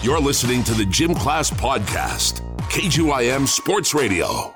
You're listening to the Gym Class Podcast, KGYM Sports Radio.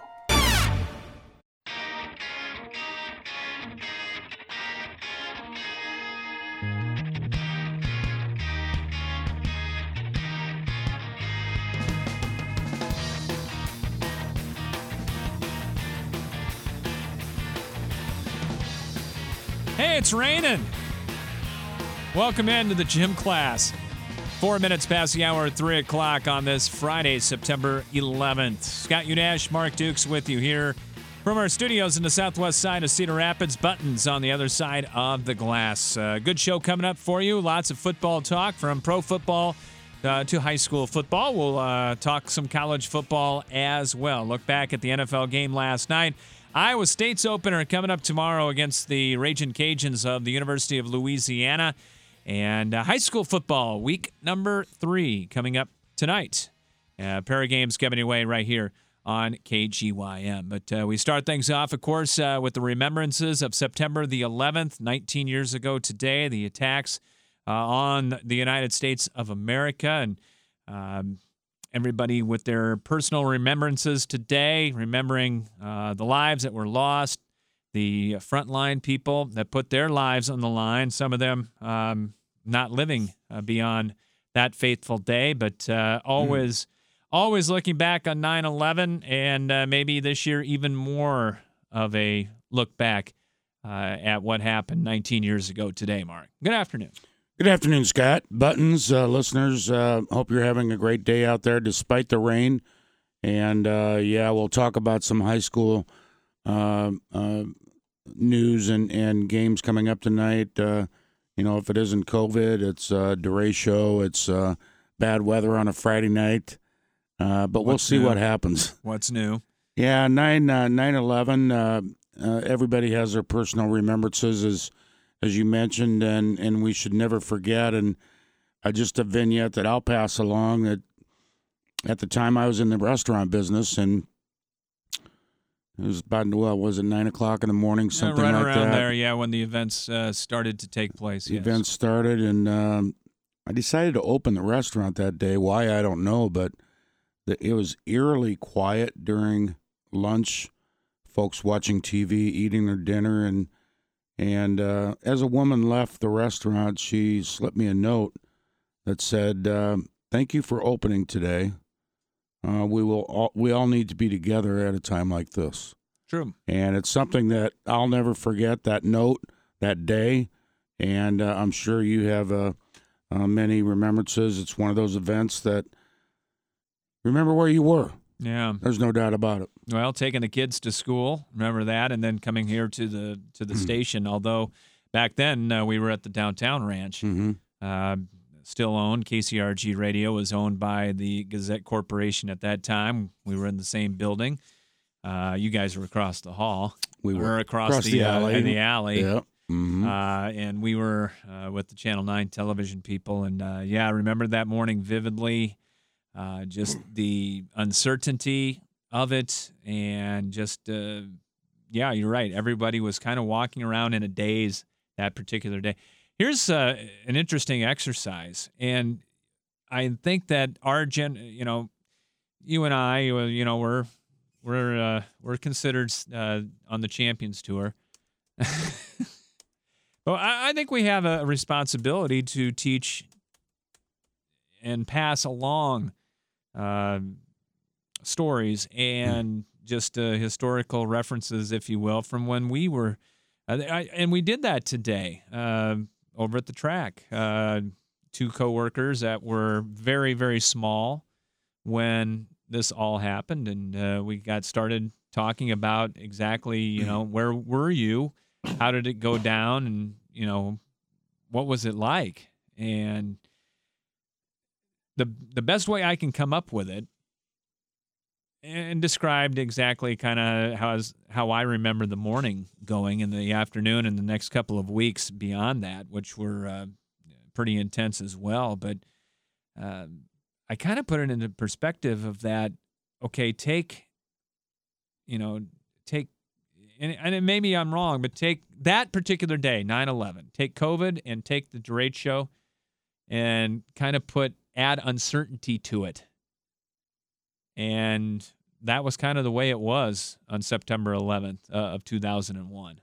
Hey, it's raining. Welcome into the Gym Class. 4 minutes past the hour, 3 o'clock on this Friday, September 11th. Scott Unash, Mark Dukes with you here from our studios in the southwest side of Cedar Rapids. Buttons on the other side of the glass. Good show coming up for you. Lots of football talk from pro football to high school football. We'll talk some college football as well. Look back at the NFL game last night. Iowa State's opener coming up tomorrow against the Ragin' Cajuns of the University of Louisiana. And high school football, week number 3, coming up tonight. A pair of games coming your way right here on KGYM. But we start things off, of course, with the remembrances of September the 11th, 19 years ago today, the attacks on the United States of America. And everybody with their personal remembrances today, remembering the lives that were lost, the frontline people that put their lives on the line, some of them not living beyond that fateful day, but always looking back on 9/11, and maybe this year even more of a look back at what happened 19 years ago today, Mark. Good afternoon. Good afternoon, Scott. Buttons, listeners, hope you're having a great day out there despite the rain. And, we'll talk about some high school news and games coming up tonight. If it isn't COVID, it's a derecho, it's bad weather on a Friday night. But we'll see what happens. What's new? Yeah, 9/11, everybody has their personal remembrances, as you mentioned, and we should never forget. And just a vignette that I'll pass along, that at the time I was in the restaurant business, and it was about, 9 o'clock in the morning, something right like that. Right around there, when the events started to take place. The events started, and I decided to open the restaurant that day. Why, I don't know, but it was eerily quiet during lunch, folks watching TV, eating their dinner, and as a woman left the restaurant, she slipped me a note that said, "Thank you for opening today. We all need to be together at a time like this." True. And it's something that I'll never forget, that note, that day. And I'm sure you have many remembrances. It's one of those events that remember where you were. Yeah. There's no doubt about it. Well, taking the kids to school, remember that, and then coming here to the station. Although back then we were at the downtown ranch. Mm-hmm. Still owned. KCRG Radio was owned by the Gazette Corporation at that time. We were in the same building. You guys were across the hall. We were across the alley. In the alley. Yeah. Mm-hmm. And we were with the Channel 9 television people. And, I remember that morning vividly. Just the uncertainty of it. And just, you're right. Everybody was kind of walking around in a daze that particular day. Here's an interesting exercise, and I think that our you and I, we're considered on the Champions Tour. Well, I think we have a responsibility to teach and pass along stories and just historical references, if you will, from when we were, and we did that today. Over at the track, 2 coworkers that were very, very small when this all happened, and we got started talking about exactly, where were you, how did it go down, and what was it like? And the best way I can come up with it, and described exactly kind of how I remember the morning going in the afternoon and the next couple of weeks beyond that, which were pretty intense as well. But I kind of put it into perspective of that, okay, and maybe I'm wrong, but take that particular day, 9/11, take COVID and take the derecho and kind of put add uncertainty to it. And that was kind of the way it was on September 11th of 2001.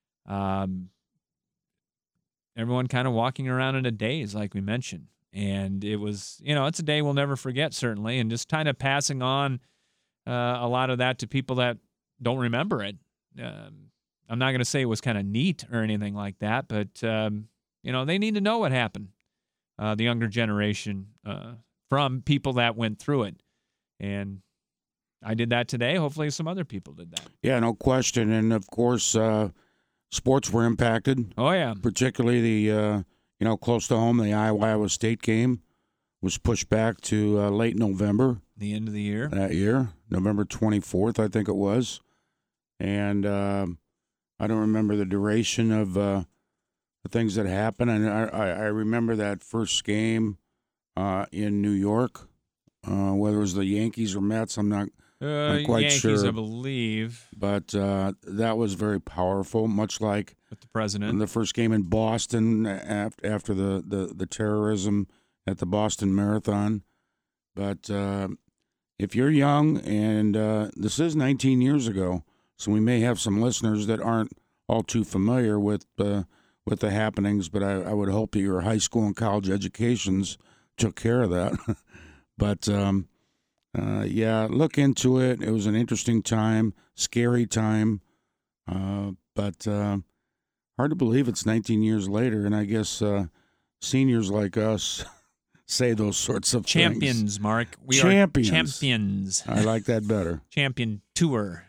Everyone kind of walking around in a daze, like we mentioned. And it was, it's a day we'll never forget, certainly, and just kind of passing on a lot of that to people that don't remember it. I'm not going to say it was kind of neat or anything like that, but, they need to know what happened, the younger generation, from people that went through it. And I did that today. Hopefully some other people did that. Yeah, no question. And, of course, sports were impacted. Oh, yeah. Particularly the, close to home, the Iowa State game was pushed back to late November. The end of the year. That year, November 24th, I think it was. And I don't remember the duration of the things that happened. And I remember that first game in New York, whether it was the Yankees or Mets, I'm not quite Yankees, sure. I believe. But that was very powerful, much like with the president. The first game in Boston after the terrorism at the Boston Marathon. But if you're young, and this is 19 years ago, so we may have some listeners that aren't all too familiar with the happenings, but I would hope that your high school and college educations took care of that. But, yeah, look into it. It was an interesting time, scary time, but hard to believe it's 19 years later, and I guess seniors like us say those sorts of champions, things. Mark. We champions. are champions. I like that better. Champion Tour.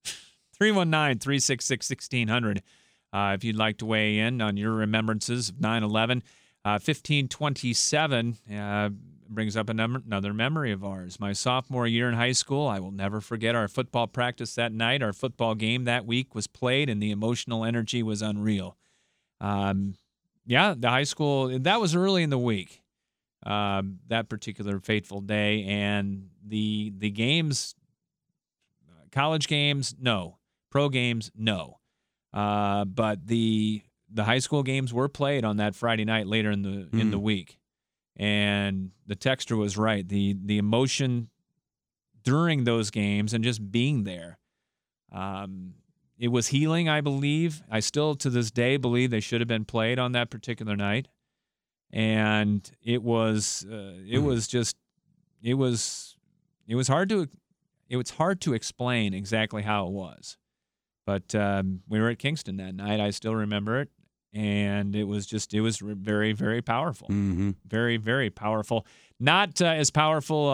319-366-1600. If you'd like to weigh in on your remembrances of 9/11. 1527 brings up another memory of ours. My sophomore year in high school, I will never forget our football practice that night. Our football game that week was played, and the emotional energy was unreal. The high school, that was early in the week, that particular fateful day. And the games, college games, no. Pro games, no. But the high school games were played on that Friday night later in the week. And the texter was right. The emotion during those games and just being there, it was healing, I believe. I still, to this day, believe they should have been played on that particular night. And it was hard to explain exactly how it was. But we were at Kingston that night. I still remember it. And it was very, very powerful. Mm-hmm. Very, very powerful. Not as powerful.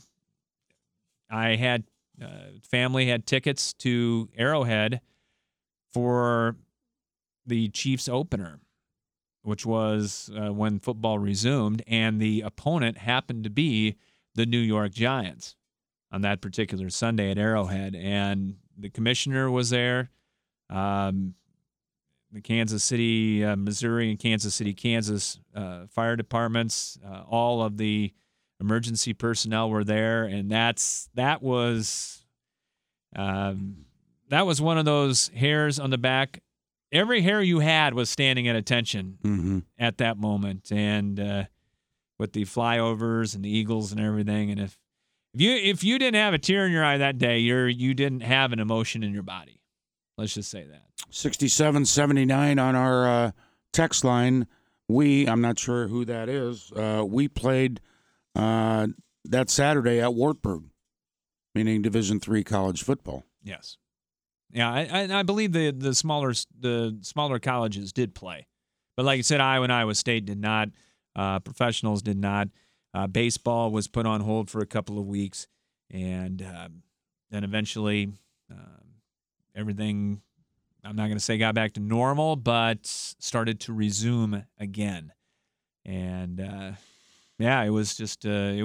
I had family had tickets to Arrowhead for the Chiefs opener, which was when football resumed, and the opponent happened to be the New York Giants on that particular Sunday at Arrowhead. And the commissioner was there. The Kansas City, Missouri, and Kansas City, Kansas fire departments, all of the emergency personnel were there, and that was one of those hairs on the back. Every hair you had was standing at attention at that moment, and with the flyovers and the Eagles and everything. And if you didn't have a tear in your eye that day, you didn't have an emotion in your body. Let's just say that. 6779 on our text line. I'm not sure who that is. We played that Saturday at Wartburg, meaning Division III college football. Yes. Yeah, I believe the smaller colleges did play. But like you said, Iowa State did not. Professionals did not. Baseball was put on hold for a couple of weeks. And then eventually everything, I'm not going to say got back to normal, but started to resume again. And it was just it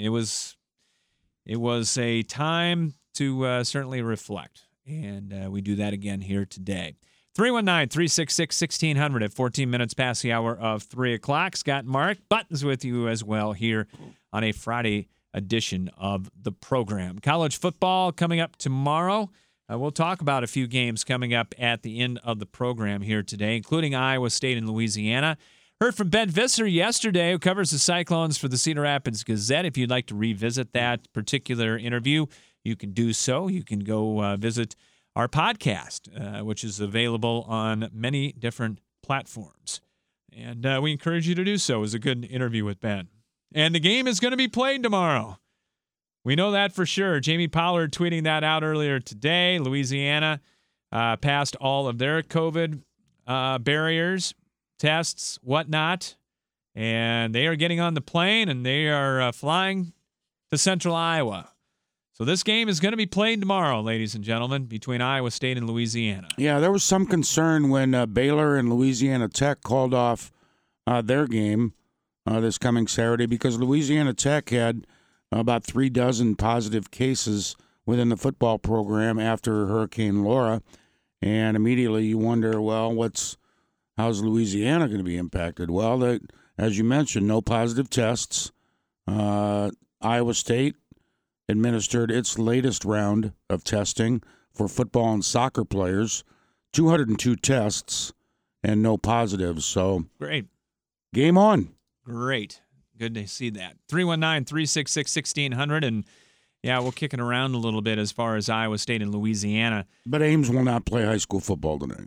was a time to certainly reflect, and we do that again here today. 319-366-1600 at 14 minutes past the hour of 3 o'clock. Scott and Mark Buttons with you as well here on a Friday edition of the program. College football coming up tomorrow. We'll talk about a few games coming up at the end of the program here today, including Iowa State and Louisiana. Heard from Ben Visser yesterday, who covers the Cyclones for the Cedar Rapids Gazette. If you'd like to revisit that particular interview, you can do so. You can go visit our podcast, which is available on many different platforms. And we encourage you to do so. It was a good interview with Ben. And the game is going to be played tomorrow. We know that for sure. Jamie Pollard tweeting that out earlier today. Louisiana passed all of their COVID barriers, tests, whatnot, and they are getting on the plane and they are flying to Central Iowa. So this game is going to be played tomorrow, ladies and gentlemen, between Iowa State and Louisiana. Yeah, there was some concern when Baylor and Louisiana Tech called off their game this coming Saturday because Louisiana Tech had about 36 positive cases within the football program after Hurricane Laura. And immediately you wonder, well, how's Louisiana going to be impacted? Well, as you mentioned, no positive tests. Iowa State administered its latest round of testing for football and soccer players, 202 tests and no positives. So great. Game on. Great. Good to see that. 319-366-1600. And, yeah, we'll kick it around a little bit as far as Iowa State and Louisiana. But Ames will not play high school football tonight.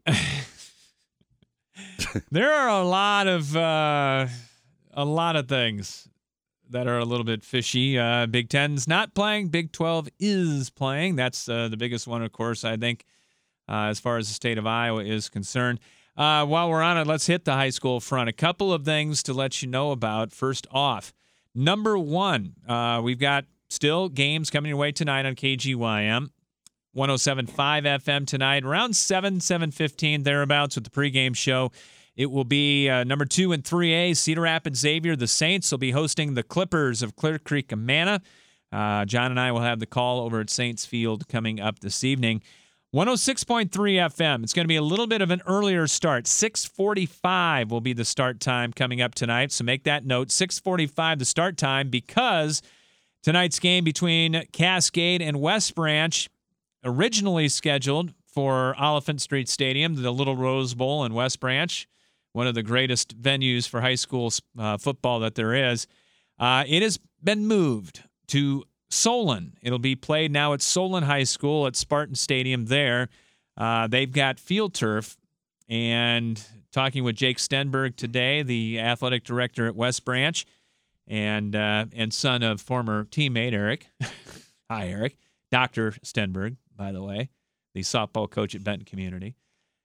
There are a lot of things that are a little bit fishy. Big Ten's not playing. Big 12 is playing. That's the biggest one, of course, I think, as far as the state of Iowa is concerned. While we're on it, let's hit the high school front. A couple of things to let you know about. First off, number one, we've got still games coming your way tonight on KGYM. 107.5 FM tonight, around 7:15, thereabouts with the pregame show. It will be number 2 and 3A, Cedar Rapids Xavier. The Saints will be hosting the Clippers of Clear Creek, Amana. John and I will have the call over at Saints Field coming up this evening. 106.3 FM. It's going to be a little bit of an earlier start. 6:45 will be the start time coming up tonight. So make that note, 6:45 the start time, because tonight's game between Cascade and West Branch, originally scheduled for Oliphant Street Stadium, the Little Rose Bowl in West Branch, one of the greatest venues for high school football that there is. It has been moved to Solon. It'll be played now at Solon High School at Spartan Stadium there. They've got field turf, and talking with Jake Stenberg today, the athletic director at West Branch, and son of former teammate Eric. Hi, Eric. Dr. Stenberg, by the way, the softball coach at Benton Community.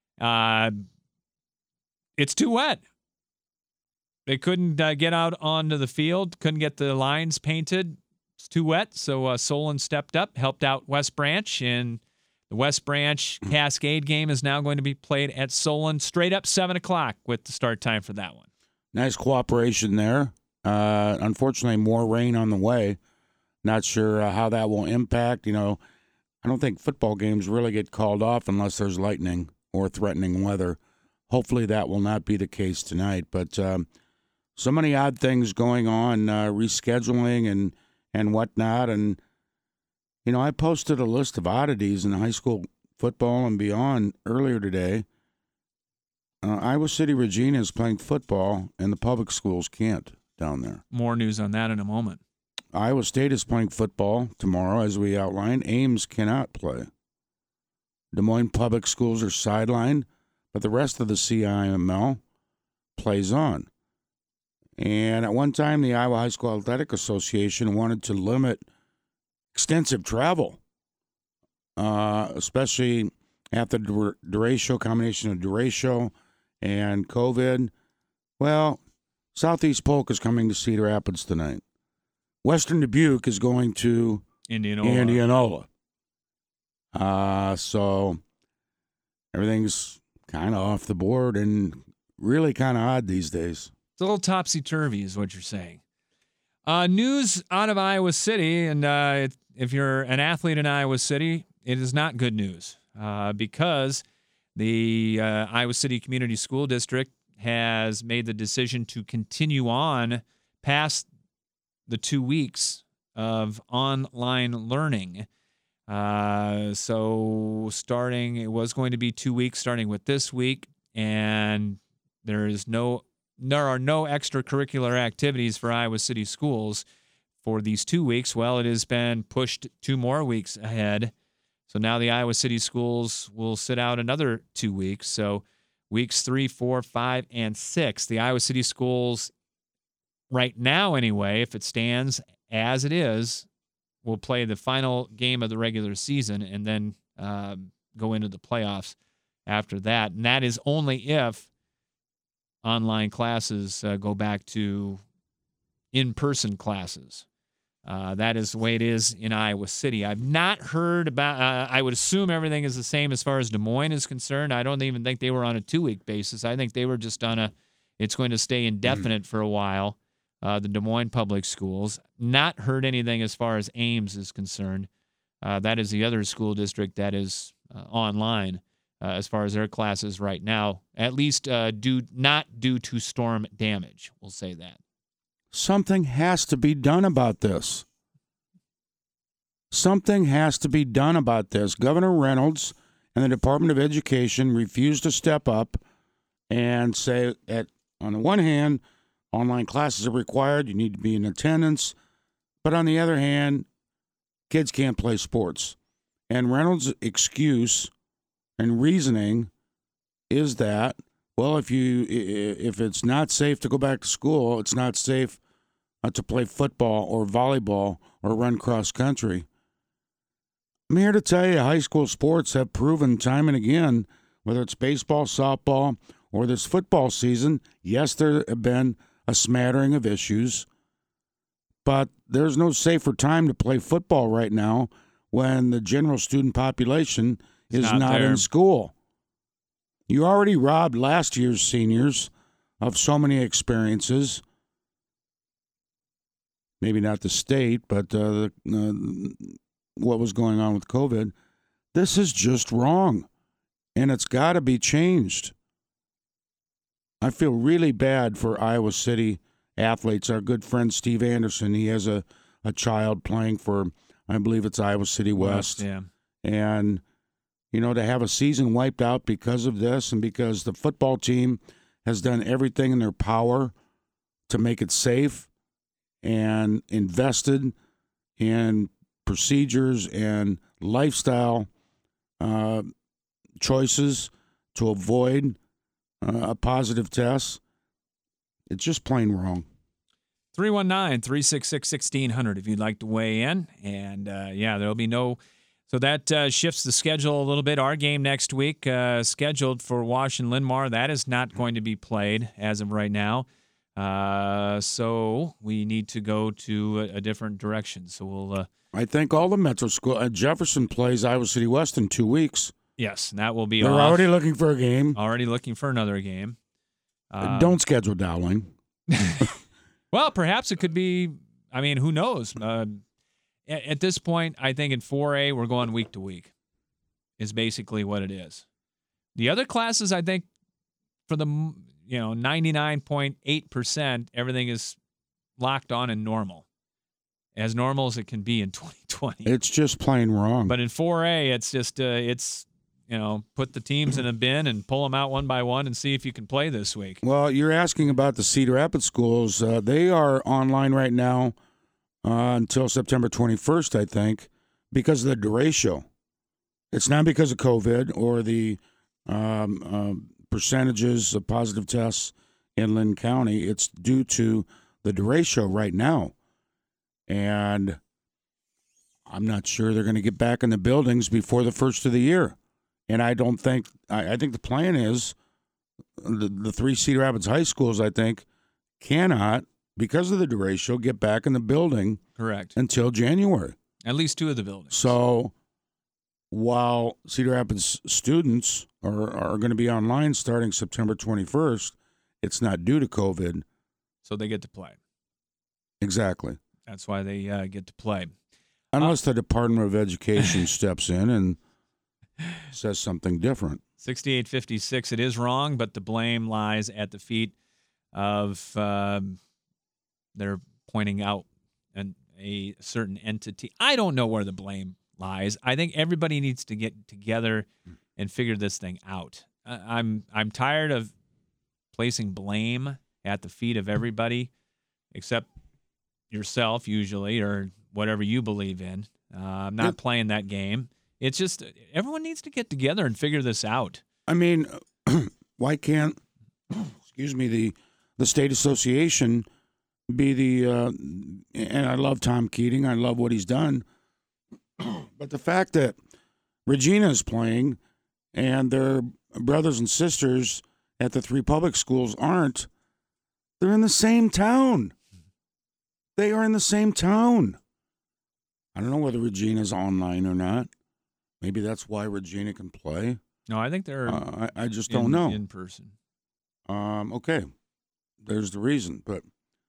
It's too wet. They couldn't get out onto the field, couldn't get the lines painted. It's too wet, so Solon stepped up, helped out West Branch, and the West Branch Cascade game is now going to be played at Solon, straight up 7 o'clock with the start time for that one. Nice cooperation there. Unfortunately, more rain on the way. Not sure how that will impact. I don't think football games really get called off unless there's lightning or threatening weather. Hopefully that will not be the case tonight. But so many odd things going on, rescheduling and whatnot. And, I posted a list of oddities in high school football and beyond earlier today. Iowa City Regina is playing football, and the public schools can't down there. More news on that in a moment. Iowa State is playing football tomorrow, as we outlined. Ames cannot play. Des Moines Public Schools are sidelined, but the rest of the CIML plays on. And at one time, the Iowa High School Athletic Association wanted to limit extensive travel, especially at the derecho, combination of derecho and COVID. Well, Southeast Polk is coming to Cedar Rapids tonight. Western Dubuque is going to Indianola. So everything's kind of off the board and really kind of odd these days. It's a little topsy-turvy is what you're saying. News out of Iowa City, and if you're an athlete in Iowa City, it is not good news because the Iowa City Community School District has made the decision to continue on past the 2 weeks of online learning. So it was going to be 2 weeks starting with this week, and there is no there are no extracurricular activities for Iowa City schools for these 2 weeks. Well, it has been pushed 2 more weeks ahead. So now the Iowa City schools will sit out another 2 weeks. So weeks 3, 4, 5, and 6. The Iowa City schools, right now anyway, if it stands as it is, will play the final game of the regular season and then go into the playoffs after that. And that is only if online classes go back to in-person classes. That is the way it is in Iowa City. I've not heard about, I would assume everything is the same as far as Des Moines is concerned. I don't even think they were on a 2-week basis. I think they were just on it's going to stay indefinite for a while, the Des Moines Public Schools. Not heard anything as far as Ames is concerned. That is the other school district that is online as far as their classes right now, at least not due to storm damage. We'll say that. Something has to be done about this. Something has to be done about this. Governor Reynolds and the Department of Education refuse to step up and say, on the one hand, online classes are required, you need to be in attendance, but on the other hand, kids can't play sports. And Reynolds' excuse and reasoning is that, well, if it's not safe to go back to school, it's not safe to play football or volleyball or run cross country. I'm here to tell you, high school sports have proven time and again, whether it's baseball, softball, or this football season, yes, there have been a smattering of issues, but there's no safer time to play football right now when the general student population is not in school. You already robbed last year's seniors of so many experiences. Maybe not the state, but what was going on with COVID. This is just wrong, and it's got to be changed. I feel really bad for Iowa City athletes. Our good friend Steve Anderson, he has a child playing for, I believe it's Iowa City West. Yeah. And, to have a season wiped out because of this and because the football team has done everything in their power to make it safe and invested in procedures and lifestyle choices to avoid a positive test. It's just plain wrong. 319-366-1600 if you'd like to weigh in. And, there'll be no – so that shifts the schedule a little bit. Our game next week scheduled for Wash and Linn-Mar. That is not going to be played as of right now. So we need to go to a different direction. So we'll I think all the Metro School Jefferson plays Iowa City West in 2 weeks. Yes, that will be They're off. already looking for a game. Already looking for another game. Don't schedule Dowling. Well, perhaps it could be, who knows? At this point, I think in 4A, we're going week to week is basically what it is. The other classes, I think, for the 99.8%, everything is locked on and normal. As normal as it can be in 2020. It's just plain wrong. But in 4A, it's just, put the teams in a bin and pull them out one by one and see if you can play this week. Well, you're asking about the Cedar Rapids schools. They are online right now until September 21st, I think, because of the derecho. It's not because of COVID or the percentages of positive tests in Linn County. It's due to the derecho right now. And I'm not sure they're going to get back in the buildings before the first of the year. And I don't think – I think the plan is the 3 Cedar Rapids high schools, I think, cannot, because of the derecho, get back in the building correct until January. At least 2 of the buildings. So while Cedar Rapids students are going to be online starting September 21st, it's not due to COVID. So they get to play. Exactly. That's why they get to play. Unless the Department of Education steps in and says something different. 68-56, it is wrong, but the blame lies at the feet of they're pointing out a certain entity. I don't know where the blame lies. I think everybody needs to get together and figure this thing out. I'm tired of placing blame at the feet of everybody except yourself, usually, or whatever you believe in. I'm not playing that game. It's just everyone needs to get together and figure this out. I mean, why can't, the state association be the, and I love Tom Keating. I love what he's done. But the fact that Regina is playing and their brothers and sisters at the 3 public schools aren't, they're in the same town. They are in the same town. I don't know whether Regina's online or not. Maybe that's why Regina can play. No, I think they're I just don't know. In person. Okay. There's the reason, but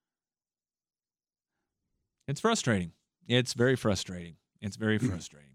it's frustrating. It's very frustrating. It's very frustrating.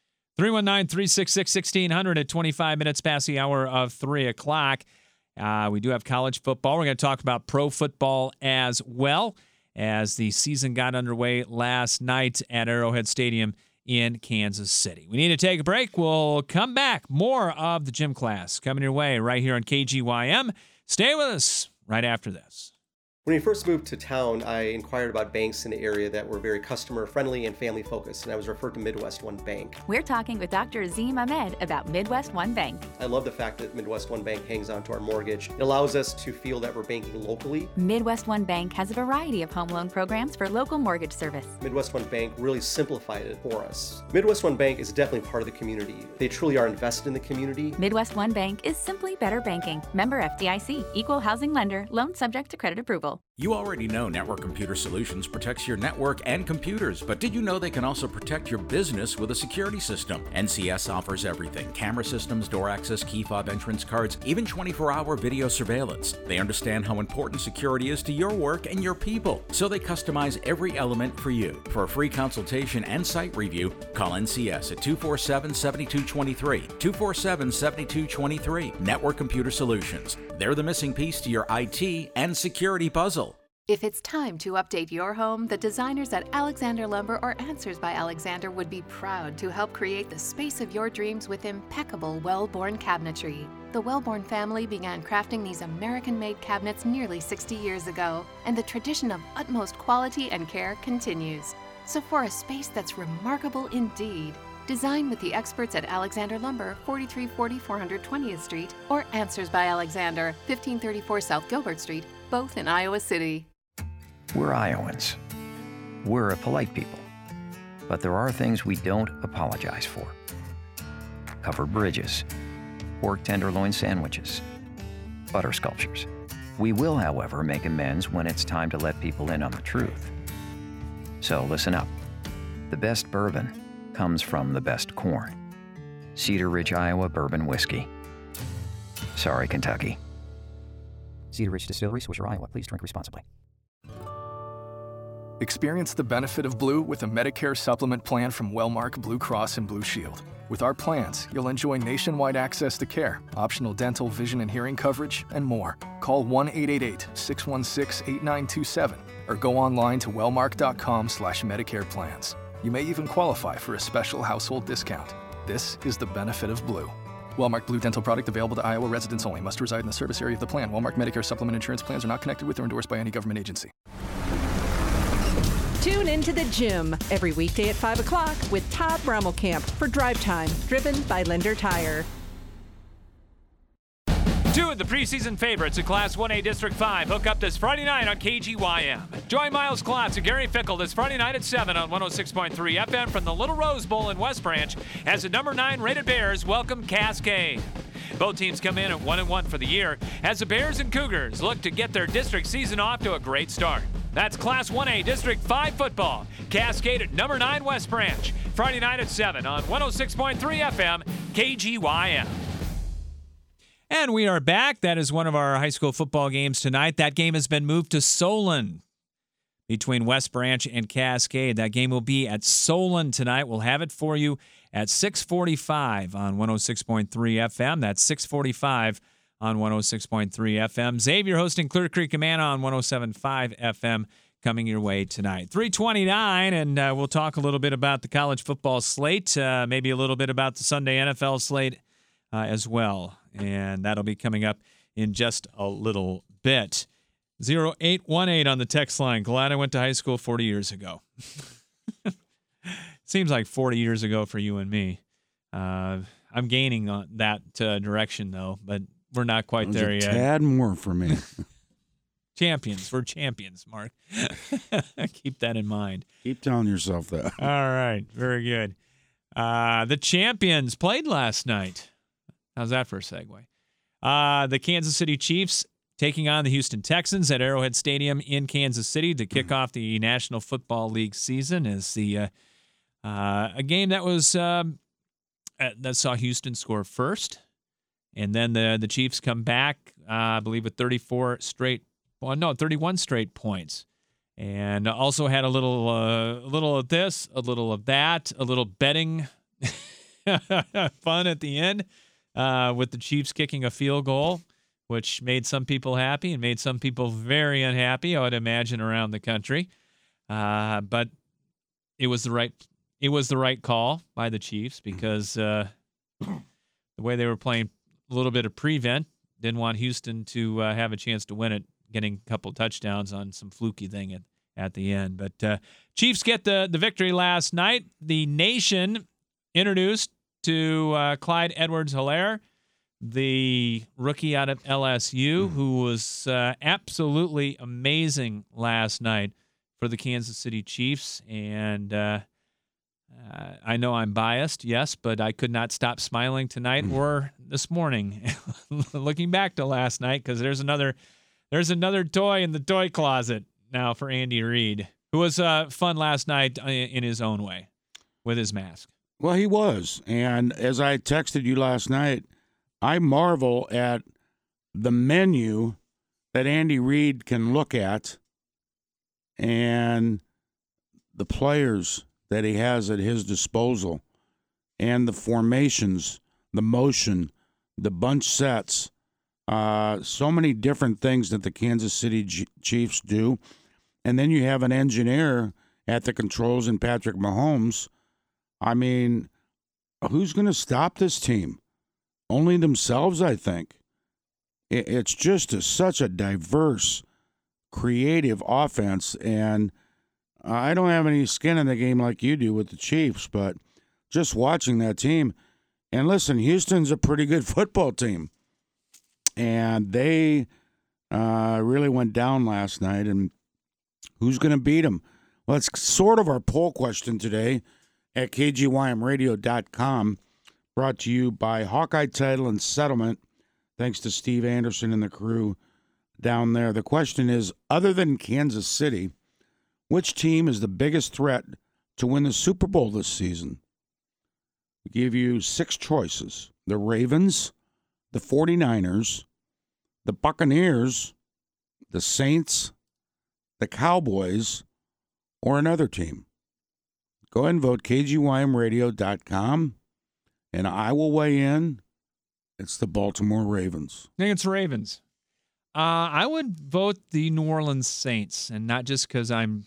319-366-1600 at 25 minutes past the hour of 3 o'clock. We do have college football. We're going to talk about pro football as well as the season got underway last night at Arrowhead Stadium in Kansas City. We need to take a break. We'll come back. More of the Gym Class coming your way right here on KGYM. Stay with us right after this. When we first moved to town, I inquired about banks in the area that were very customer-friendly and family-focused, and I was referred to Midwest One Bank. We're talking with Dr. Azim Ahmed about Midwest One Bank. I love the fact that Midwest One Bank hangs on to our mortgage. It allows us to feel that we're banking locally. Midwest One Bank has a variety of home loan programs for local mortgage service. Midwest One Bank really simplified it for us. Midwest One Bank is definitely part of the community. They truly are invested in the community. Midwest One Bank is simply better banking. Member FDIC, equal housing lender, loan subject to credit approval. You already know Network Computer Solutions protects your network and computers, but did you know they can also protect your business with a security system? NCS offers everything: camera systems, door access, key fob entrance cards, even 24-hour video surveillance. They understand how important security is to your work and your people, so they customize every element for you. For a free consultation and site review, call NCS at 247-7223, 247-7223. Network Computer Solutions. They're the missing piece to your IT and security puzzle. If it's time to update your home, the designers at Alexander Lumber or Answers by Alexander would be proud to help create the space of your dreams with impeccable Wellborn cabinetry. The Wellborn family began crafting these American-made cabinets nearly 60 years ago, and the tradition of utmost quality and care continues. So for a space that's remarkable indeed, design with the experts at Alexander Lumber, 4340 420th Street, or Answers by Alexander, 1534 South Gilbert Street, both in Iowa City. We're Iowans. We're a polite people. But there are things we don't apologize for. Covered bridges, pork tenderloin sandwiches, butter sculptures. We will, however, make amends when it's time to let people in on the truth. So listen up. The best bourbon comes from the best corn. Cedar Ridge, Iowa Bourbon Whiskey. Sorry, Kentucky. Cedar Ridge Distillery, Swisher, Iowa. Please drink responsibly. Experience the benefit of blue with a Medicare supplement plan from Wellmark Blue Cross and Blue Shield. With our plans, you'll enjoy nationwide access to care, optional dental, vision, and hearing coverage, and more. Call 1-888-616-8927 or go online to wellmark.com/Medicare plans. You may even qualify for a special household discount. This is the benefit of blue. Wellmark Blue Dental product available to Iowa residents only. Must reside in the service area of the plan. Wellmark Medicare supplement insurance plans are not connected with or endorsed by any government agency. Tune into the gym every weekday at 5 o'clock with Todd Brommelkamp for Drive Time, driven by Lender Tire. Two of the preseason favorites in Class 1A District 5 hook up this Friday night on KGYM. Join Miles Klotz and Gary Fickle this Friday night at 7 on 106.3 FM from the Little Rose Bowl in West Branch as the number 9 rated Bears welcome Cascade. Both teams come in at 1-1 for the year as the Bears and Cougars look to get their district season off to a great start. That's Class 1A District 5 football. Cascade at number 9 West Branch. Friday night at 7 on 106.3 FM KGYM. And we are back. That is one of our high school football games tonight. That game has been moved to Solon between West Branch and Cascade. That game will be at Solon tonight. We'll have it for you at 6:45 on 106.3 FM. That's 6:45 on 106.3 FM. Xavier hosting Clear Creek Amana on 107.5 FM coming your way tonight. 3:29, and we'll talk a little bit about the college football slate, maybe a little bit about the Sunday NFL slate as well. And that'll be coming up in just a little bit. 0818 on the text line. Glad I went to high school 40 years ago. Seems like 40 years ago for you and me. I'm gaining on that direction, though, but we're not quite there yet. Tad more for me. Champions. We're champions, Mark. Keep that in mind. Keep telling yourself that. All right. Very good. The champions played last night. How's that for a segue? The Kansas City Chiefs taking on the Houston Texans at Arrowhead Stadium in Kansas City to kick off the National Football League season. Is the a game that was that saw Houston score first, and then the Chiefs come back, I believe, with 31 straight points, and also had a little of this, a little of that, a little betting fun at the end with the Chiefs kicking a field goal, which made some people happy and made some people very unhappy, I would imagine, around the country. But it was the right call by the Chiefs because the way they were playing a little bit of prevent, didn't want Houston to have a chance to win it, getting a couple touchdowns on some fluky thing at the end. But Chiefs get the victory last night. The Nation introduced to Clyde Edwards-Helaire, the rookie out of LSU, who was absolutely amazing last night for the Kansas City Chiefs. And I know I'm biased, yes, but I could not stop smiling tonight or this morning looking back to last night, because there's another toy in the toy closet now for Andy Reid, who was fun last night in his own way with his mask. Well, he was. And as I texted you last night, I marvel at the menu that Andy Reid can look at and the players that he has at his disposal and the formations, the motion, the bunch sets, so many different things that the Kansas City Chiefs do. And then you have an engineer at the controls in Patrick Mahomes. I mean, who's going to stop this team? Only themselves, I think. It's just such a diverse, creative offense, and I don't have any skin in the game like you do with the Chiefs, but just watching that team, and listen, Houston's a pretty good football team, and they really went down last night, and who's going to beat them? Well, it's sort of our poll question today at KGYMradio.com, brought to you by Hawkeye Title and Settlement. Thanks to Steve Anderson and the crew down there. The question is, other than Kansas City, which team is the biggest threat to win the Super Bowl this season? We give you 6 choices. The Ravens, the 49ers, the Buccaneers, the Saints, the Cowboys, or another team. Go ahead and vote KGYMradio.com, and I will weigh in. It's the Baltimore Ravens. I think it's Ravens. I would vote the New Orleans Saints, and not just because I'm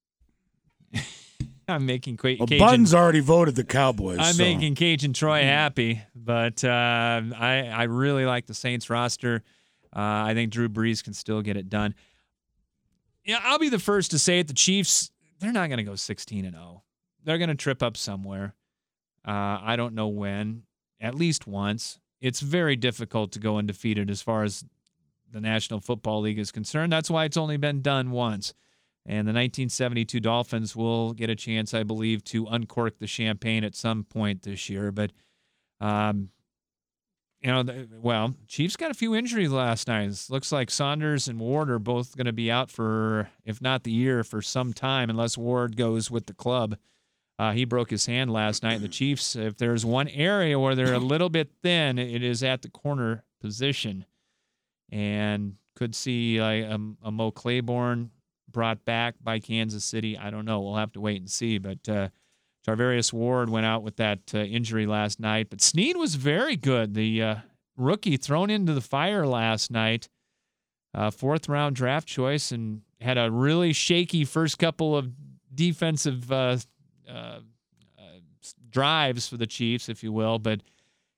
making Cajun. Well, Bun's already voted the Cowboys. I'm making Cajun Troy happy, but I really like the Saints roster. I think Drew Brees can still get it done. Yeah, I'll be the first to say it. The Chiefs, they're not going to go 16-0. They're going to trip up somewhere. I don't know when. At least once. It's very difficult to go undefeated as far as the National Football League is concerned. That's why it's only been done once. And the 1972 Dolphins will get a chance, I believe, to uncork the champagne at some point this year. But, Chiefs got a few injuries last night. It looks like Saunders and Ward are both going to be out for, if not the year, for some time, unless Ward goes with the club. He broke his hand last night. The Chiefs, if there's one area where they're a little bit thin, it is at the corner position. And could see a Mo Claiborne brought back by Kansas City. I don't know. We'll have to wait and see. But Tarvarius Ward went out with that injury last night. But Snead was very good. The rookie thrown into the fire last night. 4th-round draft choice, and had a really shaky first couple of defensive drives for the Chiefs, if you will, but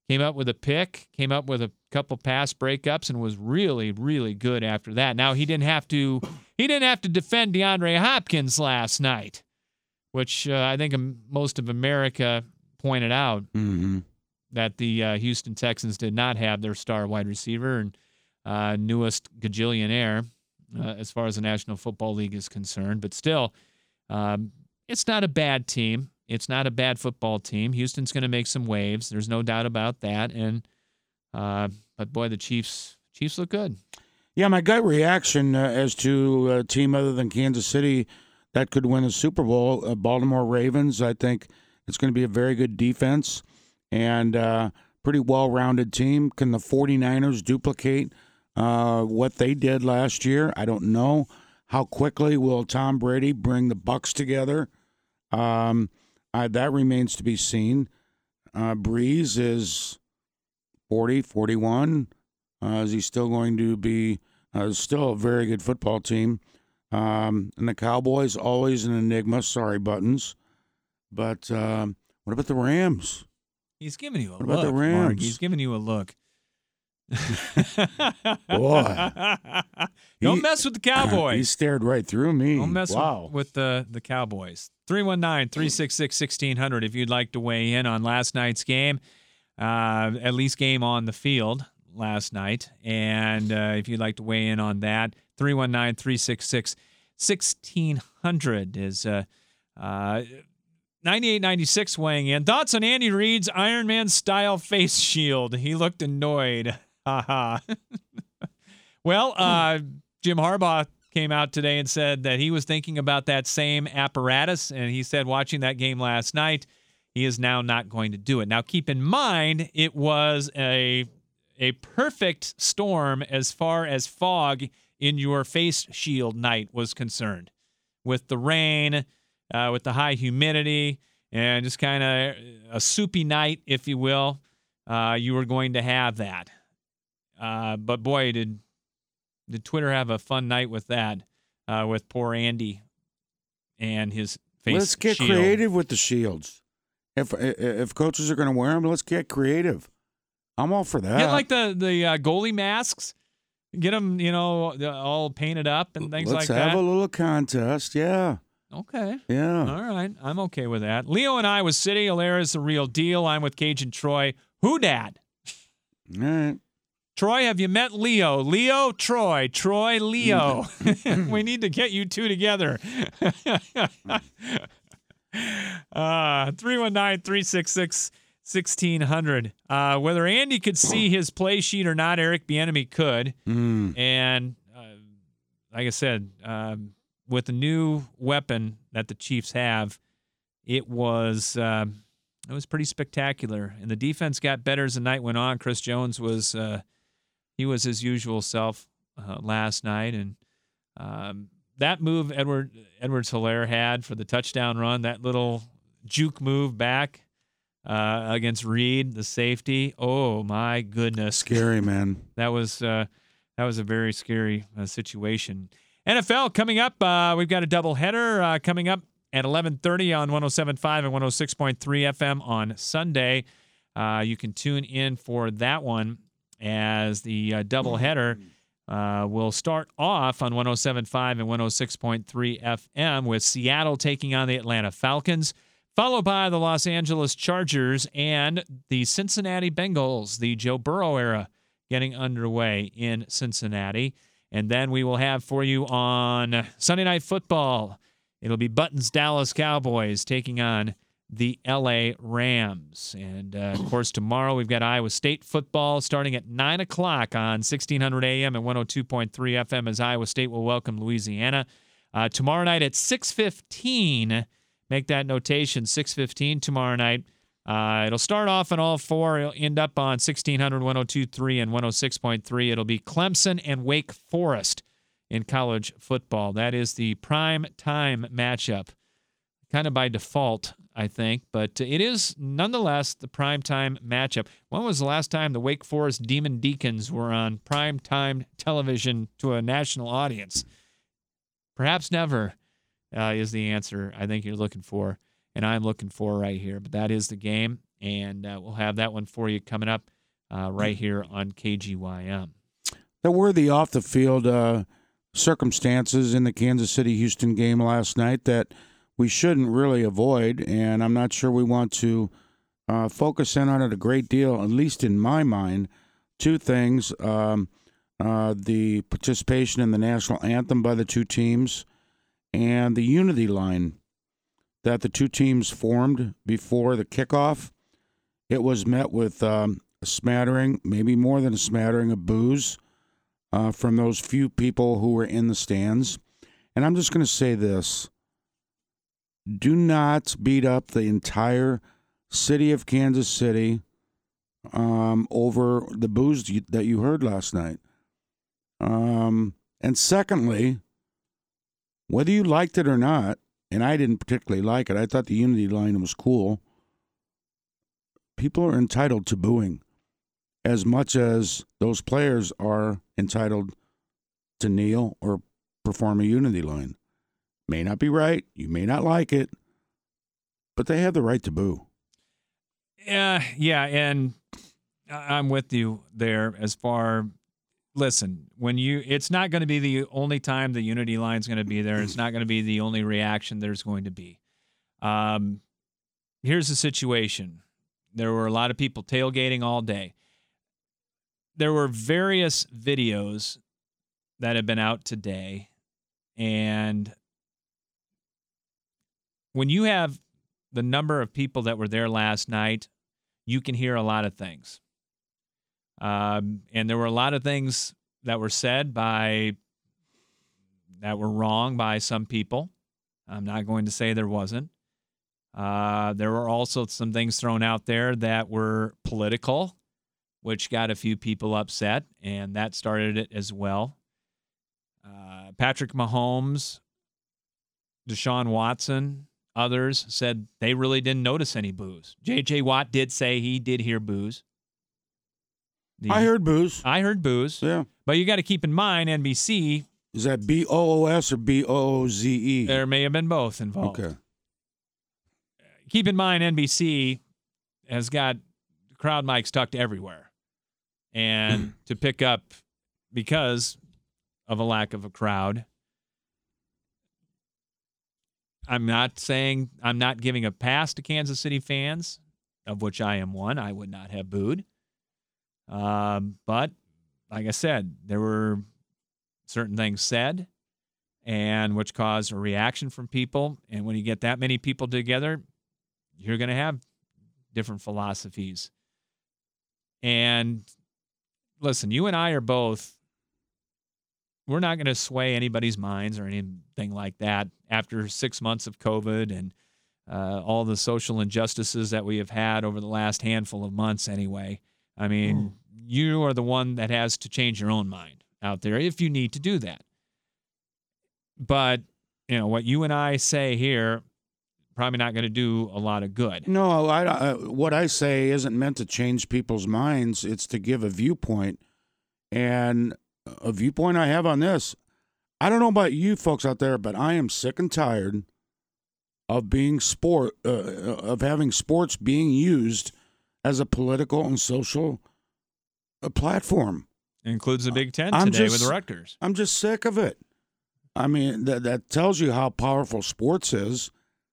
Came up with a pick, came up with a couple pass breakups, and was really, really good after that. Now he didn't have to defend DeAndre Hopkins last night, which I think most of America pointed out that the Houston Texans did not have their star wide receiver and newest gajillionaire as far as the National Football League is concerned. But still, it's not a bad team. It's not a bad football team. Houston's going to make some waves. There's no doubt about that. And but boy, the Chiefs look good. Yeah, my gut reaction as to a team other than Kansas City that could win a Super Bowl, Baltimore Ravens. I think it's going to be a very good defense and pretty well-rounded team. Can the 49ers duplicate what they did last year? I don't know. How quickly will Tom Brady bring the Bucs together? That remains to be seen. Breeze is 40, 41. Is he still going to be still a very good football team? And the Cowboys, always an enigma. Sorry, Buttons. But what about the Rams? He's giving you a look. What about the Rams? Mark? He's giving you a look. Boy. Don't mess with the Cowboys. He stared right through me. Don't mess with the Cowboys. 319-366-1600 if you'd like to weigh in on last night's game, at least game on the field last night. And if you'd like to weigh in on that, 319-366-1600 is 9896 weighing in. Thoughts on Andy Reid's Iron Man style face shield? He looked annoyed. Haha. Well, Jim Harbaugh came out today and said that he was thinking about that same apparatus, and he said watching that game last night, he is now not going to do it. Now, keep in mind, it was a perfect storm as far as fog in your face shield night was concerned, with the rain, with the high humidity, and just kind of a soupy night, if you will. You were going to have that. But boy, did Twitter have a fun night with that, with poor Andy and his face shield. Let's get creative with the shields. If coaches are going to wear them, let's get creative. I'm all for that. Get like the goalie masks. Get them, all painted up and things like that. Let's have a little contest, yeah. Okay. Yeah. All right. I'm okay with that. Leo and I with City. Alara's the real deal. I'm with Cajun Troy. Who dat? All right. Troy, have you met Leo? Leo, Troy. Troy, Leo. We need to get you two together. 319-366-1600. Whether Andy could see his play sheet or not, Eric Bieniemy could. And like I said, with the new weapon that the Chiefs have, it was pretty spectacular. And the defense got better as the night went on. Chris Jones was he was his usual self last night, and that move Edwards-Helaire had for the touchdown run, that little juke move back against Reed, the safety. Oh my goodness, scary, man. That was a very scary situation. NFL coming up. We've got a doubleheader coming up at 11:30 on 107.5 and 106.3 FM on Sunday. You can tune in for that one as the doubleheader will start off on 107.5 and 106.3 FM with Seattle taking on the Atlanta Falcons, followed by the Los Angeles Chargers and the Cincinnati Bengals, the Joe Burrow era getting underway in Cincinnati. And then we will have for you on Sunday Night Football, it'll be Buttons Dallas Cowboys taking on the L.A. Rams. And, of course, tomorrow we've got Iowa State football starting at 9 o'clock on 1600 AM and 102.3 FM as Iowa State will welcome Louisiana. Tomorrow night at 6:15, make that notation, 6:15 tomorrow night. It'll start off on all four. It'll end up on 1600, 102.3, and 106.3. It'll be Clemson and Wake Forest in college football. That is the prime time matchup, kind of by default, I think, but it is nonetheless the primetime matchup. When was the last time the Wake Forest Demon Deacons were on primetime television to a national audience? Perhaps never is the answer I think you're looking for, and I'm looking for right here. But that is the game. And we'll have that one for you coming up right here on KGYM. There were the off-the-field circumstances in the Kansas City-Houston game last night that we shouldn't really avoid, and I'm not sure we want to focus in on it a great deal, at least in my mind. Two things, the participation in the national anthem by the two teams and the unity line that the two teams formed before the kickoff. It was met with a smattering, maybe more than a smattering, of boos from those few people who were in the stands. And I'm just going to say this. Do not beat up the entire city of Kansas City over the boos that you heard last night. And secondly, whether you liked it or not, and I didn't particularly like it, I thought the unity line was cool, people are entitled to booing as much as those players are entitled to kneel or perform a unity line. May not be right, you may not like it, but they have the right to boo. Yeah, and I'm with you there as far. Listen, it's not going to be the only time the unity line is going to be there. It's not going to be the only reaction there's going to be. Here's the situation. There were a lot of people tailgating all day. There were various videos that have been out today, and when you have the number of people that were there last night, you can hear a lot of things. And there were a lot of things that were said that were wrong by some people. I'm not going to say there wasn't. There were also some things thrown out there that were political, which got a few people upset, and that started it as well. Patrick Mahomes, Deshaun Watson, others said they really didn't notice any boos. J.J. Watt did say he did hear boos. I heard boos. I heard boos. Yeah. But you got to keep in mind, NBC. Is that B-O-O-S or B-O-O-Z-E? There may have been both involved. Okay. Keep in mind, NBC has got crowd mics tucked everywhere. And to pick up, because of a lack of a crowd, I'm not giving a pass to Kansas City fans, of which I am one. I would not have booed. But like I said, there were certain things said and which caused a reaction from people. And when you get that many people together, you're going to have different philosophies. And listen, you and I are both, we're not going to sway anybody's minds or anything like that after 6 months of COVID and all the social injustices that we have had over the last handful of months anyway. I mean, you are the one that has to change your own mind out there if you need to do that. But, what you and I say here, probably not going to do a lot of good. No, what I say isn't meant to change people's minds. It's to give a viewpoint. And a viewpoint I have on this, I don't know about you folks out there, but I am sick and tired of of having sports being used as a political and social platform. It includes the Big Ten today with Rutgers. I'm just sick of it. I mean, that tells you how powerful sports is.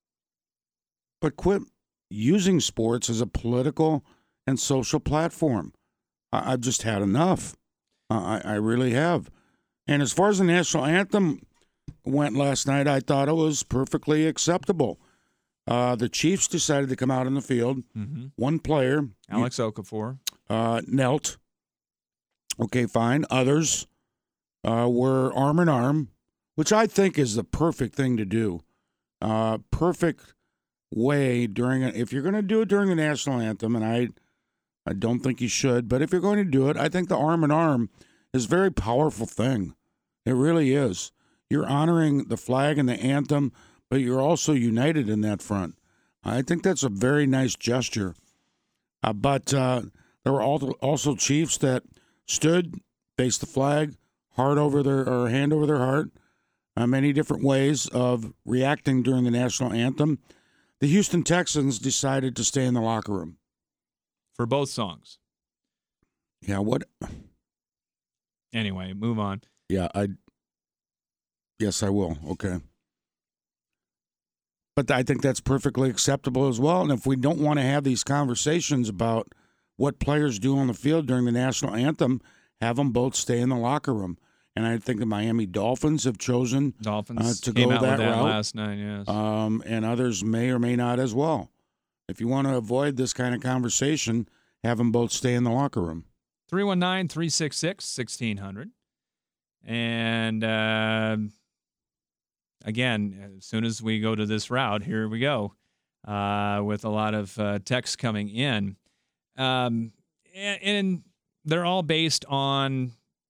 But quit using sports as a political and social platform. I've just had enough. I really have. And as far as the national anthem went last night, I thought it was perfectly acceptable. The Chiefs decided to come out on the field. Mm-hmm. One player, Alex Okafor, knelt. Okay, fine. Others were arm in arm, which I think is the perfect thing to do. Perfect way if you're going to do it during the national anthem, and I don't think you should, but if you're going to do it, I think the arm in arm is a very powerful thing. It really is. You're honoring the flag and the anthem, but you're also united in that front. I think that's a very nice gesture. But there were also Chiefs that stood, faced the flag, hand over their heart, many different ways of reacting during the national anthem. The Houston Texans decided to stay in the locker room. for both songs. Yeah, what? Anyway, move on. Yeah, yes, I will. Okay. But I think that's perfectly acceptable as well. And if we don't want to have these conversations about what players do on the field during the national anthem, have them both stay in the locker room. And I think the Miami Dolphins have chosen to came go out that with that route last night, yes. And others may or may not as well. If you want to avoid this kind of conversation, have them both stay in the locker room. 319-366-1600. And again, as soon as we go to this route, here we go with a lot of texts coming in. And they're all based on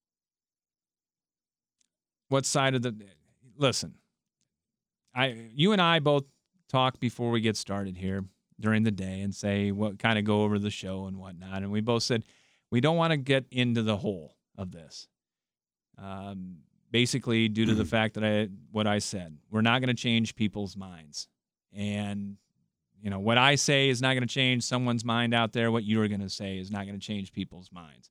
what side of the – listen, you and I both talk before we get started here during the day and say what kind of go over the show and whatnot. And we both said we don't want to get into the hole of this. Basically due to the fact that what I said, we're not going to change people's minds. And, what I say is not going to change someone's mind out there. What you're going to say is not going to change people's minds.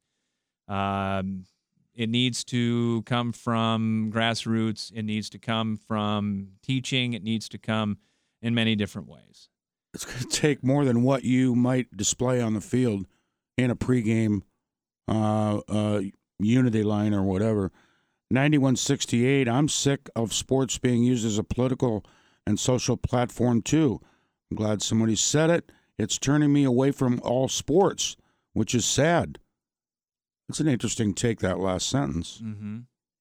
It needs to come from grassroots. It needs to come from teaching. It needs to come in many different ways. It's going to take more than what you might display on the field in a pregame unity line or whatever. 9168, I'm sick of sports being used as a political and social platform, too. I'm glad somebody said it. It's turning me away from all sports, which is sad. It's an interesting take, that last sentence. Mm-hmm.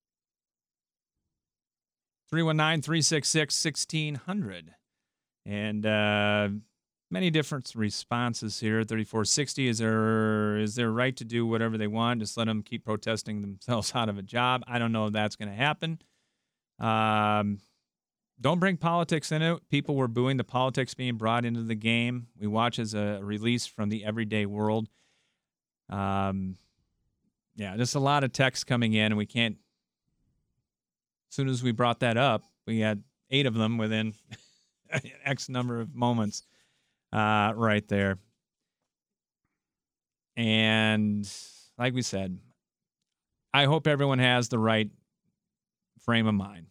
319-366-1600. And many different responses here. 3460, is there a right to do whatever they want? Just let them keep protesting themselves out of a job. I don't know if that's going to happen. Don't bring politics in it. People were booing the politics being brought into the game. We watch as a release from the everyday world. Yeah, just a lot of text coming in, and we can't. As soon as we brought that up, we had 8 of them within X number of moments right there. And like we said, I hope everyone has the right frame of mind.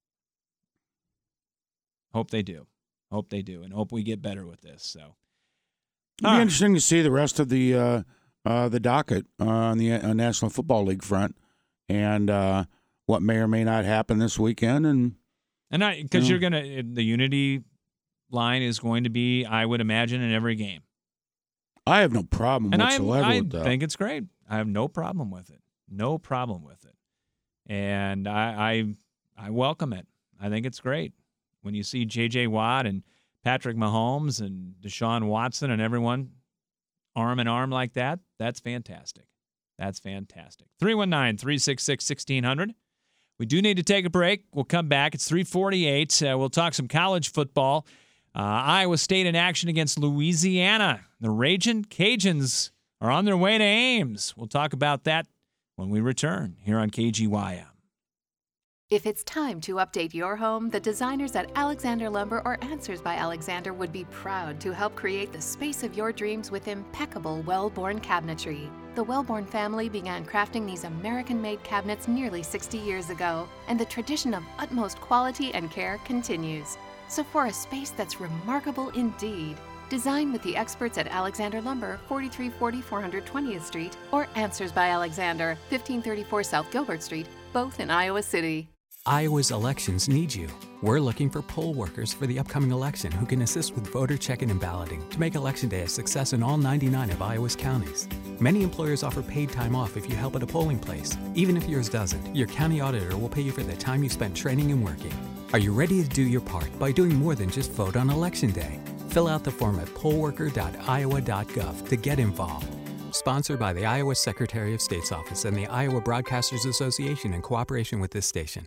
Hope they do. And hope we get better with this. So it'll be interesting to see the rest of the docket on the National Football League front, and what may or may not happen this weekend. Because you're gonna, the unity line is going to be, I would imagine, in every game. I have no problem whatsoever with that. I think it's great. I have no problem with it. And I welcome it. I think it's great. When you see J.J. Watt and Patrick Mahomes and Deshaun Watson and everyone arm in arm like that, that's fantastic. 319-366-1600. We do need to take a break. We'll come back. It's 3:48. We'll talk some college football. Iowa State in action against Louisiana. The Ragin' Cajuns are on their way to Ames. We'll talk about that when we return here on KGYM. If it's time to update your home, the designers at Alexander Lumber or Answers by Alexander would be proud to help create the space of your dreams with impeccable Wellborn cabinetry. The Wellborn family began crafting these American-made cabinets nearly 60 years ago, and the tradition of utmost quality and care continues. So for a space that's remarkable indeed, design with the experts at Alexander Lumber, 4340 420th Street, or Answers by Alexander, 1534 South Gilbert Street, both in Iowa City. Iowa's elections need you. We're looking for poll workers for the upcoming election who can assist with voter check-in and balloting to make Election Day a success in all 99 of Iowa's counties. Many employers offer paid time off if you help at a polling place. Even if yours doesn't, your county auditor will pay you for the time you spent training and working. Are you ready to do your part by doing more than just vote on Election Day? Fill out the form at pollworker.iowa.gov to get involved. Sponsored by the Iowa Secretary of State's Office and the Iowa Broadcasters Association in cooperation with this station.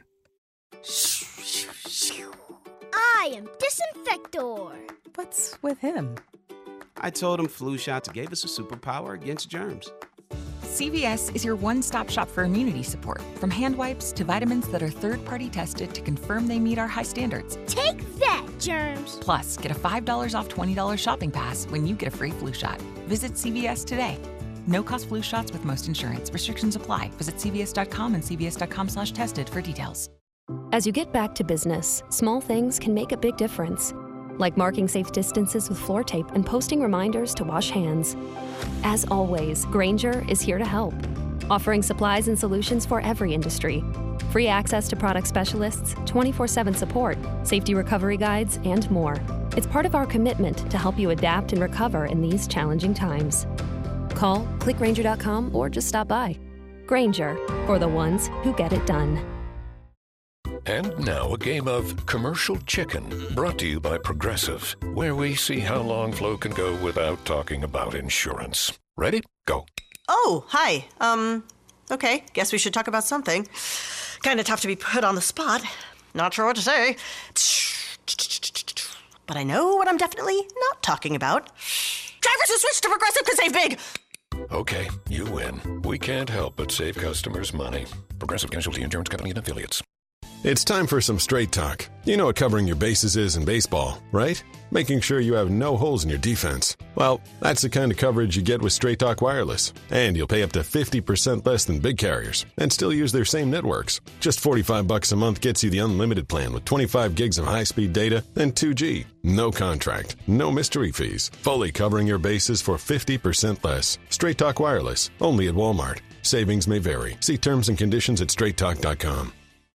I am Disinfector. What's with him? I told him flu shots gave us a superpower against germs. CVS is your one-stop shop for immunity support, from hand wipes to vitamins that are third-party tested to confirm they meet our high standards. Take that! germs. Plus, get a $5 off $20 shopping pass when you get a free flu shot. Visit CVS today. No-cost flu shots with most insurance. Restrictions apply. Visit cvs.com and cvs.com/tested for details. As you get back to business, small things can make a big difference. Like marking safe distances with floor tape and posting reminders to wash hands. As always, Grainger is here to help, offering supplies and solutions for every industry. Free access to product specialists, 24/7 support, safety recovery guides, and more. It's part of our commitment to help you adapt and recover in these challenging times. Call, click Grainger.com, or just stop by. Grainger, for the ones who get it done. And now a game of Commercial Chicken, brought to you by Progressive, where we see how long Flo can go without talking about insurance. Ready? Go. Oh, hi. Okay, guess we should talk about something. Kind of tough to be put on the spot. Not sure what to say. But I know what I'm definitely not talking about. Drivers who switch to Progressive can save big. Okay, you win. We can't help but save customers money. Progressive Casualty Insurance Company and Affiliates. It's time for some straight talk. You know what covering your bases is in baseball, right? Making sure you have no holes in your defense. Well, that's the kind of coverage you get with Straight Talk Wireless. And you'll pay up to 50% less than big carriers and still use their same networks. Just $45 a month gets you the unlimited plan with 25 gigs of high-speed data and 2G. No contract, no mystery fees. Fully covering your bases for 50% less. Straight Talk Wireless, only at Walmart. Savings may vary. See terms and conditions at straighttalk.com.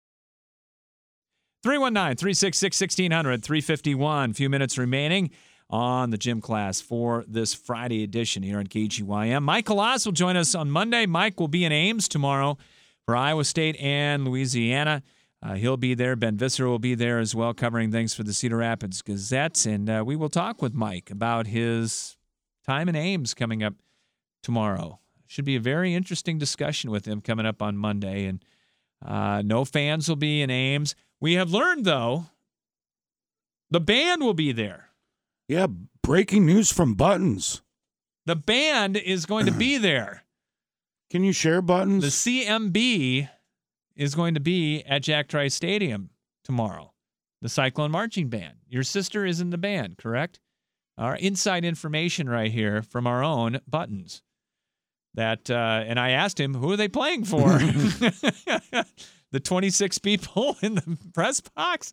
319-366-1600, 351. Few minutes remaining on the gym class for this Friday edition here on KGYM. Mike Klas will join us on Monday. Mike will be in Ames tomorrow for Iowa State and Louisiana. He'll be there. Ben Visser will be there as well, covering things for the Cedar Rapids Gazette. And we will talk with Mike about his time in Ames coming up tomorrow. Should be a very interesting discussion with him coming up on Monday. And no fans will be in Ames. We have learned, though, the band will be there. Yeah, breaking news from Buttons. The band is going to be there. Can you share, Buttons? The CMB is going to be at Jack Trice Stadium tomorrow. The Cyclone Marching Band. Your sister is in the band, correct? Our inside information right here from our own Buttons. That and I asked him, who are they playing for? The 26 people in the press box.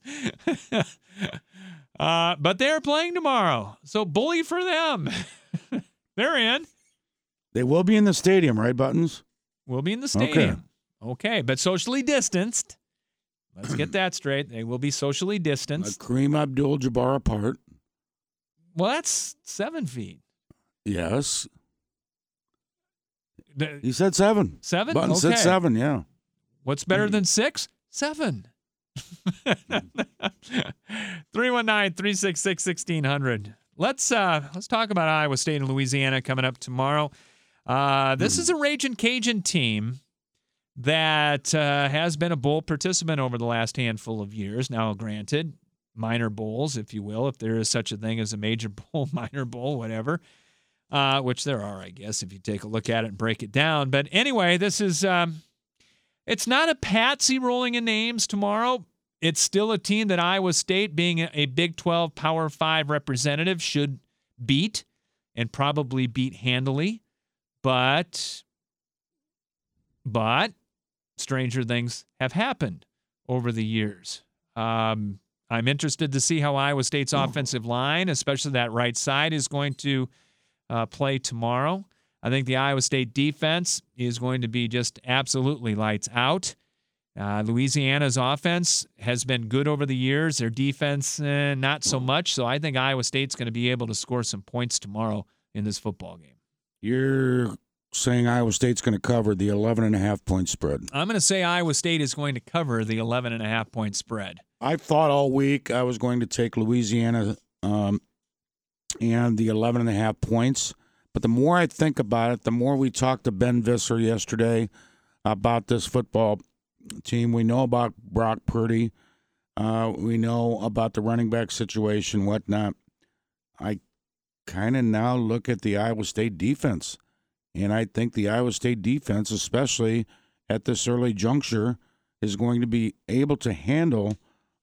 But they're playing tomorrow. So bully for them. They're in. They will be in the stadium, right, Buttons? Will be in the stadium. Okay, but socially distanced. Let's get that straight. They will be socially distanced. Kareem Abdul-Jabbar apart. Well, that's 7 feet. Yes. He said 7. 7? Buttons said 7, yeah. What's better than 6? 7. 319-366-1600. Let's talk about Iowa State and Louisiana coming up tomorrow. This is a Ragin' Cajun team that has been a bowl participant over the last handful of years. Now, granted, minor bowls, if you will, if there is such a thing as a major bowl, minor bowl, whatever, which there are, I guess, if you take a look at it and break it down. But anyway, this is it's not a patsy rolling in names tomorrow. It's still a team that Iowa State, being a Big 12 Power 5 representative, should beat and probably beat handily. But stranger things have happened over the years. I'm interested to see how Iowa State's offensive line, especially that right side, is going to play tomorrow. I think the Iowa State defense is going to be just absolutely lights out. Louisiana's offense has been good over the years. Their defense, not so much. So I think Iowa State's going to be able to score some points tomorrow in this football game. You're saying Iowa State's going to cover the 11.5-point spread. I'm going to say Iowa State is going to cover the 11.5-point spread. I thought all week I was going to take Louisiana and the 11.5 points. But the more I think about it, the more we talked to Ben Visser yesterday about this football team. We know about Brock Purdy. We know about the running back situation, whatnot. I kind of now look at the Iowa State defense. And I think the Iowa State defense, especially at this early juncture, is going to be able to handle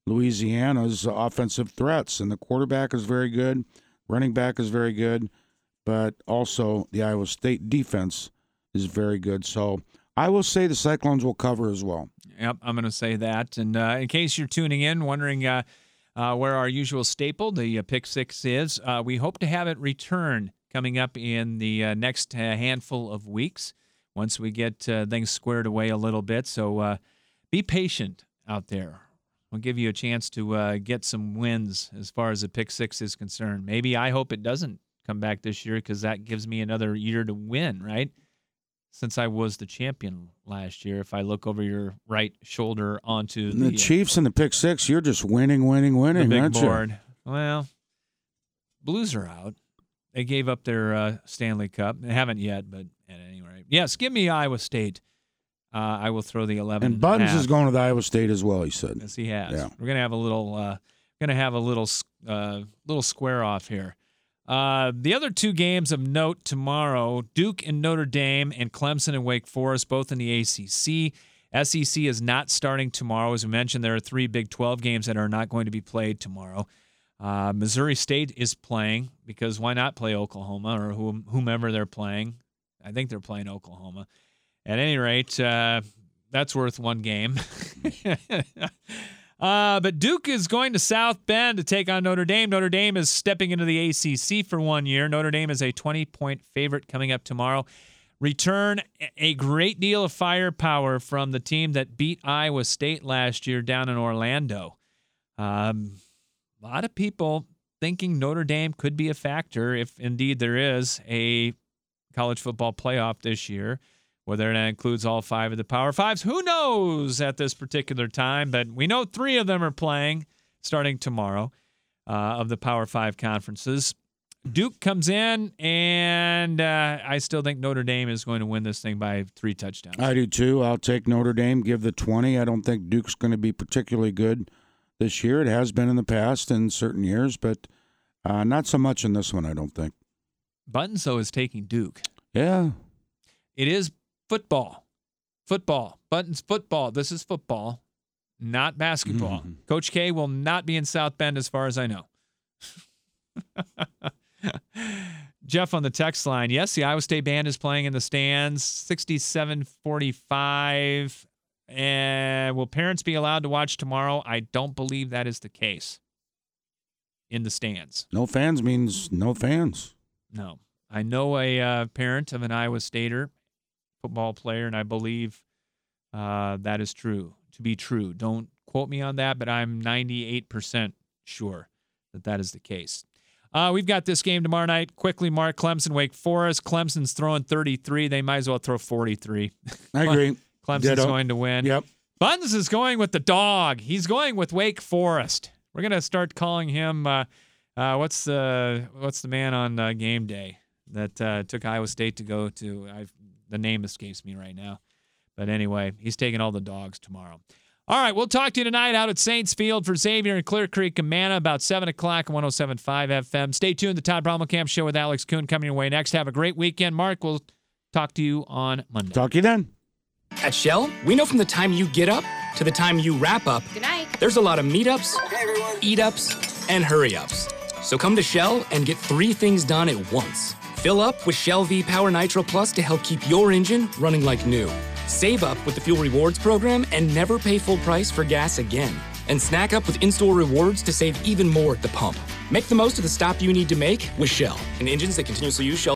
Louisiana's offensive threats. And the quarterback is very good, running back is very good, but also the Iowa State defense is very good. So I will say the Cyclones will cover as well. Yep, I'm going to say that. And in case you're tuning in, wondering where our usual staple, the Pick Six, is, we hope to have it return coming up in the next handful of weeks once we get things squared away a little bit. So be patient out there. We'll give you a chance to get some wins as far as the Pick Six is concerned. Maybe I hope it doesn't come back this year because that gives me another year to win, right? Since I was the champion last year, if I look over your right shoulder onto the Chiefs and the Pick Six, you're just winning, the big aren't board. you? Well, Blues are out. They gave up their Stanley Cup. They haven't yet, but at any rate. Yes, give me Iowa State. I will throw the 11. And Buttons is going to the Iowa State as well, he said. Yes, he has. Yeah. We're gonna have a little square off here. The other two games of note tomorrow: Duke and Notre Dame, and Clemson and Wake Forest, both in the ACC. SEC is not starting tomorrow. As we mentioned, there are 3 Big 12 games that are not going to be played tomorrow. Missouri State is playing because why not play Oklahoma or whomever they're playing? I think they're playing Oklahoma. At any rate, that's worth one game. But Duke is going to South Bend to take on Notre Dame. Notre Dame is stepping into the ACC for 1 year. Notre Dame is a 20-point favorite coming up tomorrow. Return a great deal of firepower from the team that beat Iowa State last year down in Orlando. A lot of people thinking Notre Dame could be a factor if indeed there is a college football playoff this year. Whether that includes all 5 of the Power Fives, who knows at this particular time. But we know 3 of them are playing starting tomorrow of the Power 5 conferences. Duke comes in, and I still think Notre Dame is going to win this thing by 3 touchdowns. I do too. I'll take Notre Dame, give the 20. I don't think Duke's going to be particularly good this year. It has been in the past in certain years, but not so much in this one, I don't think. Buttons, though, is taking Duke. Yeah. It is football. Buttons football. This is football, not basketball. Mm-hmm. Coach K will not be in South Bend as far as I know. Jeff on the text line. Yes, the Iowa State band is playing in the stands, 67-45. And will parents be allowed to watch tomorrow? I don't believe that is the case in the stands. No fans means no fans. No. I know a parent of an Iowa Stater football player, and I believe that is true, to be true. Don't quote me on that, but I'm 98% sure that that is the case. We've got this game tomorrow night. Quickly, Mark, Clemson, Wake Forest. Clemson's throwing 33. They might as well throw 43. I agree. Clemson's going to win. Yep. Buttons is going with the dog. He's going with Wake Forest. We're going to start calling him, what's the man on game day that took Iowa State to go to? The name escapes me right now. But anyway, he's taking all the dogs tomorrow. All right, we'll talk to you tonight out at Saints Field for Xavier and Clear Creek Amana about 7 o'clock on 107.5 FM. Stay tuned. The Todd Brommelkamp Show with Alex Kuhn coming your way next. Have a great weekend. Mark, we'll talk to you on Monday. Talk to you then. At Shell, we know from the time you get up to the time you wrap up, good night, there's a lot of meetups, eat-ups, and hurry-ups. So come to Shell and get 3 things done at once. Fill up with Shell V-Power Nitro Plus to help keep your engine running like new. Save up with the Fuel Rewards program and never pay full price for gas again. And snack up with in-store rewards to save even more at the pump. Make the most of the stop you need to make with Shell and engines that continuously use Shell